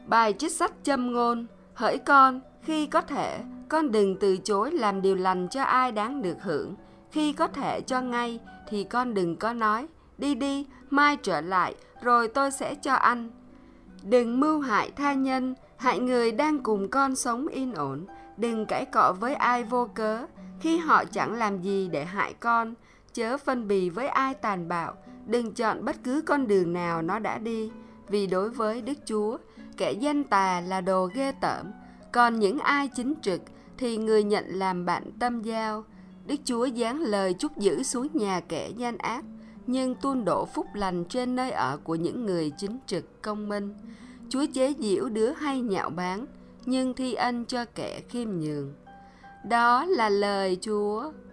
Bài trích sách châm ngôn: hỡi con, khi có thể, con đừng từ chối làm điều lành cho ai đáng được hưởng. Khi có thể cho ngay, thì con đừng có nói, đi đi, mai trở lại, rồi tôi sẽ cho anh. Đừng mưu hại tha nhân, hại người đang cùng con sống yên ổn. Đừng cãi cọ với ai vô cớ, khi họ chẳng làm gì để hại con. Chớ phân bì với ai tàn bạo, đừng chọn bất cứ con đường nào nó đã đi. Vì đối với Đức Chúa, kẻ danh tà là đồ ghê tởm, còn những ai chính trực thì người nhận làm bạn tâm giao. Đức Chúa giáng lời chúc giữ xuống nhà kẻ gian ác, nhưng tuôn đổ phúc lành trên nơi ở của những người chính trực công minh. Chúa chế giễu đứa hay nhạo báng, nhưng thi ân cho kẻ khiêm nhường. Đó là lời Chúa.